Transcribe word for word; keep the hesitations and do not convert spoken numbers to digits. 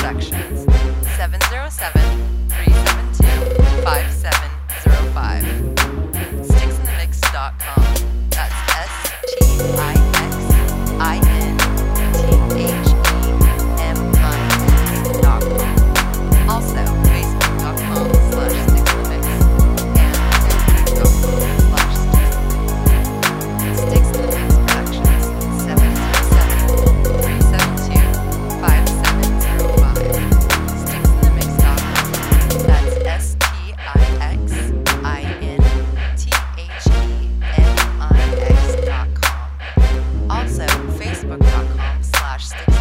Productions. seven zero seven, three seven two, five seven zero five. sticks in the mix dot com. That's S T I X I N T H E M I X dot com. Also, facebook dot com slash sticks in the mix and facebook dot com slash sticks in the mix. Productions. seven zero seven, three seven two, five seven zero five. sticks in the mix dot com. That's S T I X I N T H E M I X dot com. Also, facebook dot com slash sticks